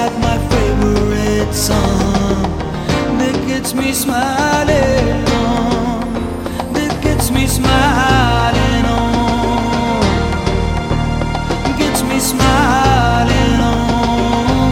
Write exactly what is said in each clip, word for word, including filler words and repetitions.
got my favorite song that gets me smiling on, that gets me smiling on, gets me smiling on.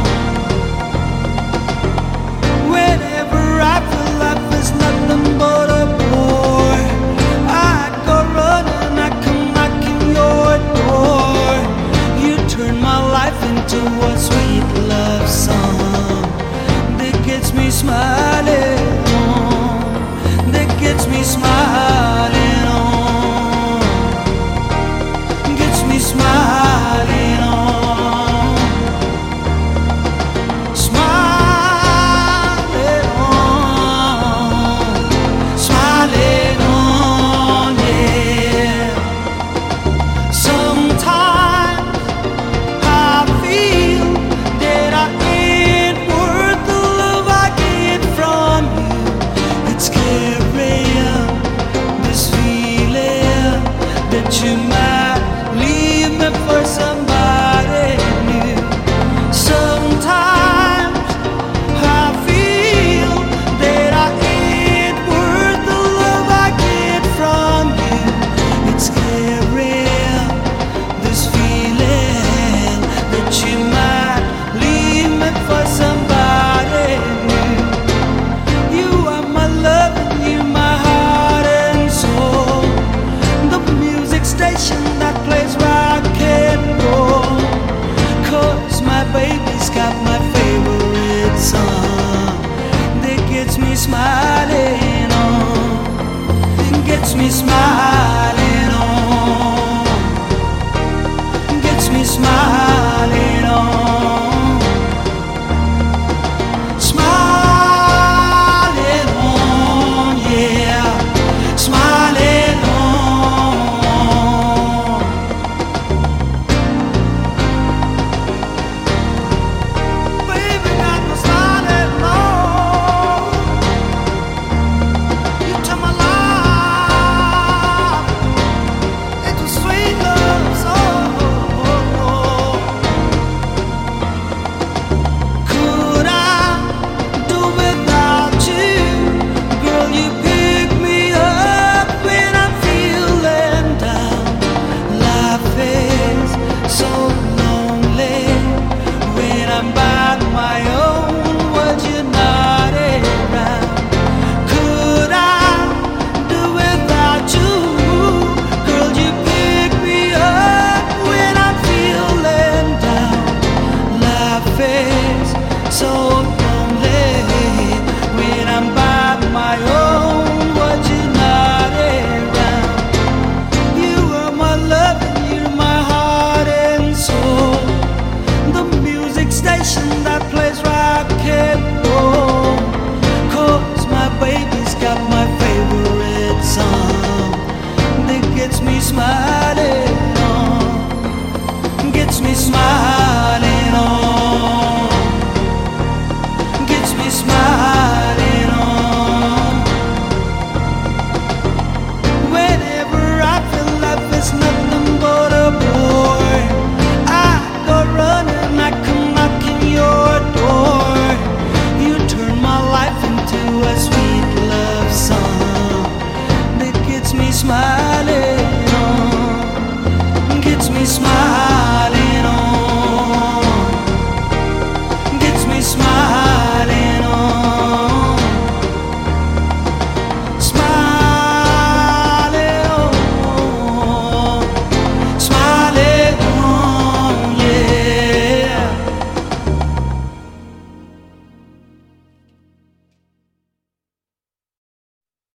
Whenever I feel life is nothing but a bore, I go running, I come knocking your door. You turn my life into a sweet love song that gets me smiling on, that gets me smiling on, gets me smiling on, smiling on, smiling on, yeah. Sometimes I feel that I ain't worth the love I get from you. It's carrying this feeling that you might leave me for somebody new. Sometimes I feel that I ain't worth the love I get from you. It's carrying this feeling that you might leave me for somebody new. You are my love and you're my heart and soul, the music station that plays rock and roll. 'Cause my baby's got my favorite song that gets me smiling on, and gets me smiling on, gets me smiling on, smiling on, yeah, smiling on. Baby got me smiling on. You turn my life into sweet love song. Could I do without you? Girl, you pick me up when I'm feeling down. Life is so lonely when I'm by my own. Was you not around? Could I do without you? Girl, you pick me up when I'm feeling down. Life is so lonely when I'm by my own. Was you not around? You are my love and you're my heart and soul, the music station that plays rock and